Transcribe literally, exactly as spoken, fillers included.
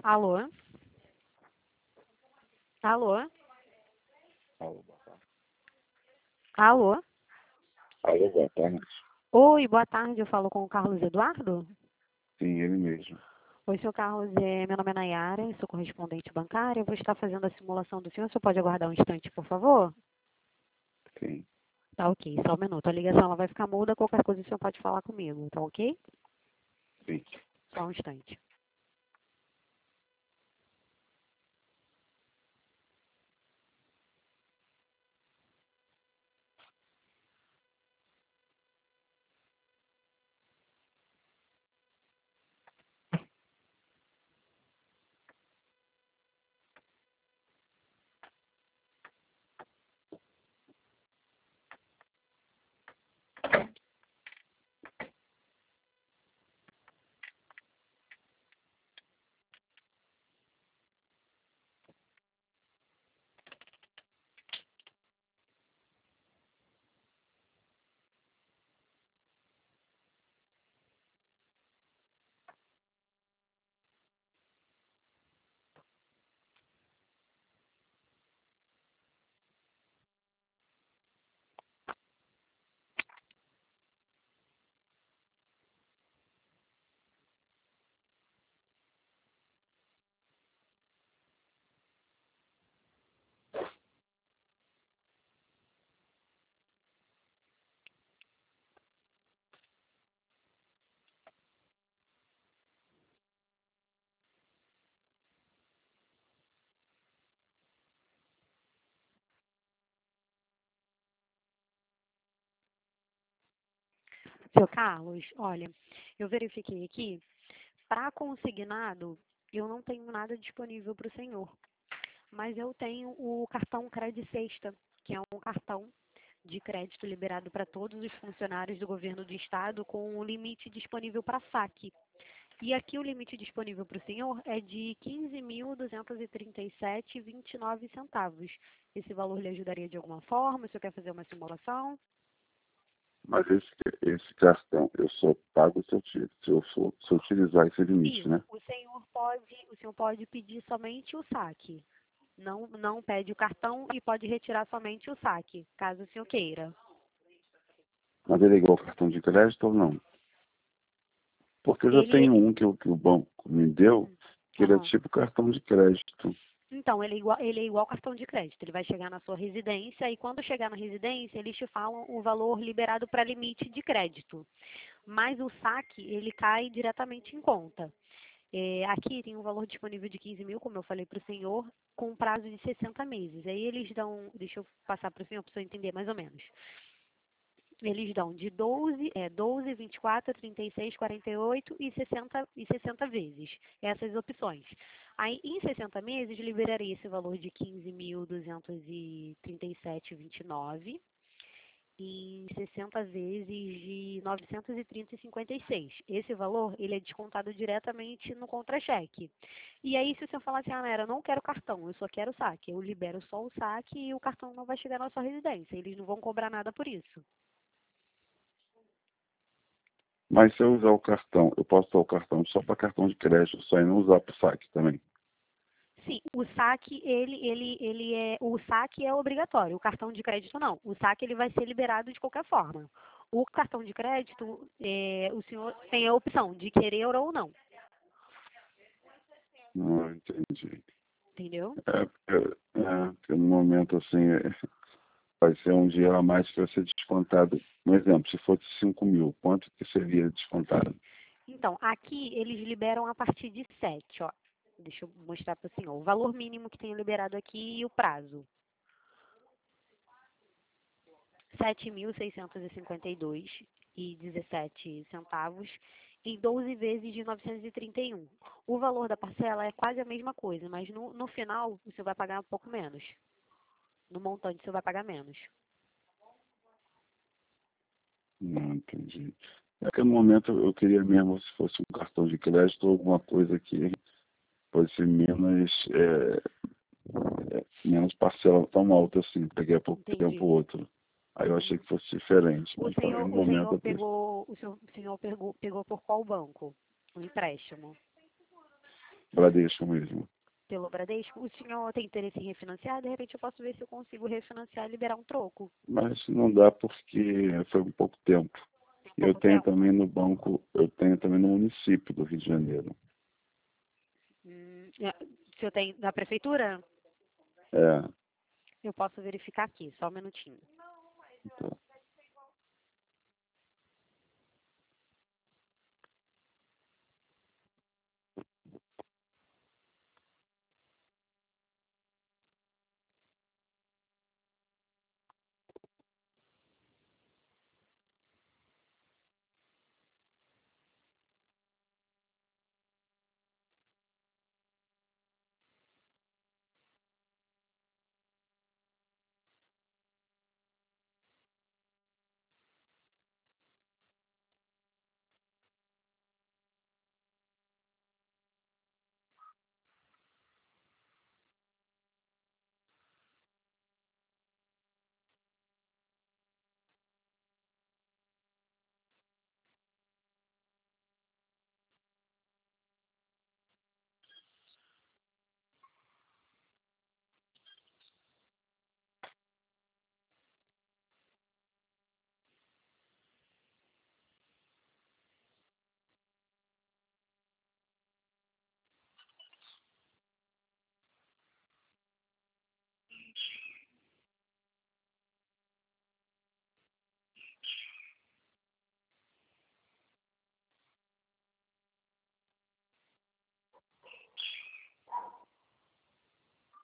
Alô? Alô? Alô, boa tarde. Alô? Alô, boa tarde. Oi, boa tarde. Eu falo com o Carlos Eduardo? Sim, ele mesmo. Oi, seu Carlos. É, meu nome é Nayara, eu sou correspondente bancária. Eu vou estar fazendo a simulação do senhor. O senhor pode aguardar um instante, por favor? Sim, Tá ok, só um minuto. A ligação ela vai ficar muda, qualquer coisa o senhor pode falar comigo, tá ok? sim. Só um instante. Seu Carlos, olha, eu verifiquei aqui, para consignado, eu não tenho nada disponível para o senhor, mas eu tenho o cartão Cred Sexta, que é um cartão de crédito liberado para todos os funcionários do governo do estado com um limite disponível para saque. E aqui o limite disponível para o senhor é de quinze mil duzentos e trinta e sete vírgula vinte e nove centavos. Esse valor lhe ajudaria de alguma forma? O senhor quer fazer uma simulação? Mas esse, esse cartão eu só pago se eu, ti- se eu, for, se eu utilizar esse limite, Isso. né? O senhor pode, o senhor pode pedir somente o saque. Não, não pede o cartão e pode retirar somente o saque, caso o senhor queira. Mas ele é igual ao cartão de crédito ou não? Porque eu já Ele, tenho um que, o- que o banco me deu, hum, que ele é aham. tipo cartão de crédito. Então, ele é, igual, ele é igual cartão de crédito. Ele vai chegar na sua residência e quando chegar na residência, eles te falam o valor liberado para limite de crédito. Mas o saque, ele cai diretamente em conta. É, aqui tem um valor disponível de quinze mil, como eu falei para o senhor, com um prazo de sessenta meses. Aí eles dão, deixa eu passar para o senhor para o senhor entender mais ou menos. Eles dão de doze, é, doze, vinte e quatro, trinta e seis, quarenta e oito e sessenta, e sessenta vezes, essas opções. Aí, em sessenta meses, liberaria esse valor de quinze mil duzentos e trinta e sete vírgula vinte e nove em sessenta vezes de novecentos e trinta vírgula cinquenta e seis. Esse valor, ele é descontado diretamente no contra-cheque. E aí, se o senhor falar assim, ah, Nera, eu não quero cartão, eu só quero saque, eu libero só o saque e o cartão não vai chegar na sua residência. Eles não vão cobrar nada por isso. Mas se eu usar o cartão, eu posso usar o cartão só para cartão de crédito, só e não usar para o saque também. Sim, o saque, ele, ele, ele é, o saque é obrigatório, o cartão de crédito não. O saque ele vai ser liberado de qualquer forma. O cartão de crédito, é, o senhor tem a opção de querer ou não, Não entendi. entendeu? É, porque, é, porque no momento assim, é, vai ser um dia a mais que vai ser descontado. Um exemplo, se fosse cinco mil, quanto que seria descontado? Então, aqui eles liberam a partir de sete, ó. Deixa eu mostrar para o senhor. O valor mínimo que tem liberado aqui e o prazo. sete mil seiscentos e cinquenta e dois e dezessete centavos em doze vezes de novecentos e trinta e um. O valor da parcela é quase a mesma coisa, mas no, no final você vai pagar um pouco menos. No montante você vai pagar menos. Não entendi. Naquele momento eu queria mesmo se fosse um cartão de crédito ou alguma coisa que fosse menos, é, é, menos parcela tão alta assim, peguei há pouco tempo Entendi. outro. Aí eu achei Uhum. que fosse diferente, O mas para senhor, no o momento senhor eu prefiro. pegou, o senhor, o senhor pegou, pegou por qual banco? O empréstimo. Bradesco mesmo. Pelo Bradesco, o senhor tem interesse em refinanciar? De repente eu posso ver se eu consigo refinanciar e liberar um troco. Mas não dá porque foi um pouco tempo. Tem Eu pouco tenho tempo. também no banco, eu tenho também no município do Rio de Janeiro. Hum, é, o senhor tem da prefeitura? É, Eu posso verificar aqui, só um minutinho. então.